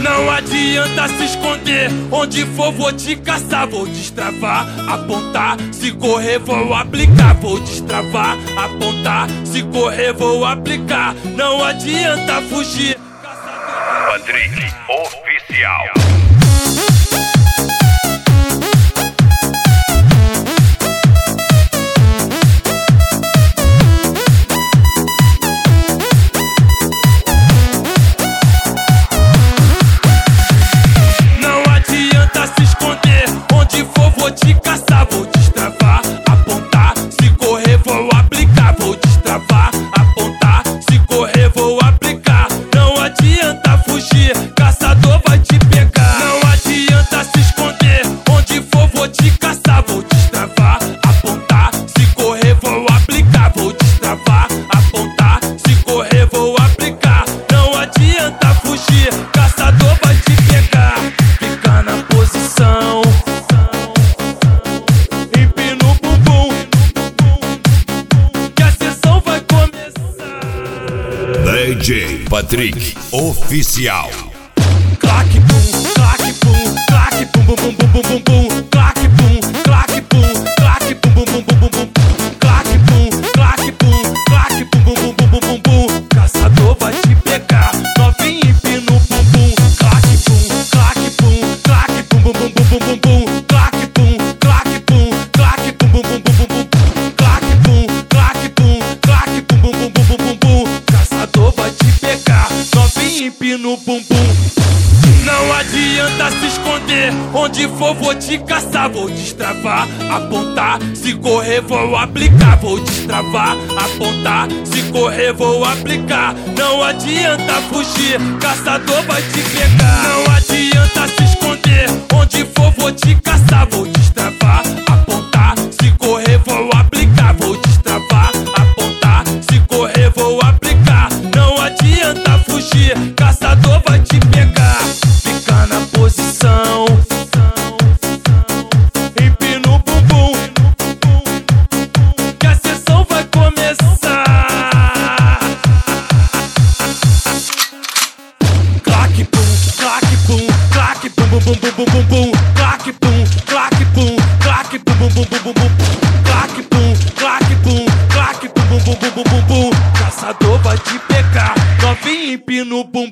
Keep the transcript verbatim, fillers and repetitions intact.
Não adianta se esconder, onde for vou te caçar. Vou destravar, apontar, se correr vou aplicar. Vou destravar, apontar, se correr vou aplicar. Não adianta fugir. Patrick Oficial. Vou te caçar, vou destravar, apontar, se correr vou aplicar. Vou destravar, apontar, se correr vou aplicar. Não adianta fugir, caçador vai te pegar. Não adianta se esconder, onde for vou te caçar. Vou destravar, apontar, se correr vou aplicar. Vou destravar, apontar, se correr vou aplicar. Não adianta fugir, caçador vai te pegar. Fica na posição, D J Patrick Oficial. Clac bum, clac bum, clac bum bum bum bum bum bum. Clac bum, clac bum, clac bum bum bum bum bum. Clac bum, clac bum, clac bum bum bum bum bum bum. Caçador vai te pegar, novinho empina o bumbum. Clac bum, clac bum, clac bum bum bum bum bum bum. Clac bum, clac bum, clac bum bum bum bum bum. Clac bum, clac bum, clac bum bum bum bum bum bum. Caçador vai te pegar, novinho empina o bumbum. Não adianta se esconder, onde for vou te caçar. Vou destravar, apontar, se correr vou aplicar. Vou destravar, apontar, se correr vou aplicar. Não adianta fugir, caçador vai te pegar. Não adianta se esconder, onde for vou te caçar. Vou destravar, apontar, se correr vou aplicar. Vou destravar, apontar, se correr vou aplicar. Não adianta fugir, caçador vai te pegar. Fica na posição, empina o bumbum, que a sessão vai começar. Clac bum, clac bum, clac bum bum bum bum bum bum. Clac bum, clac bum, clac bum bum bum bum bum. Clac bum, clac bum, clac bum bum bum bum bum bum. Caçador vai te pegar, novinho empina o bumbum.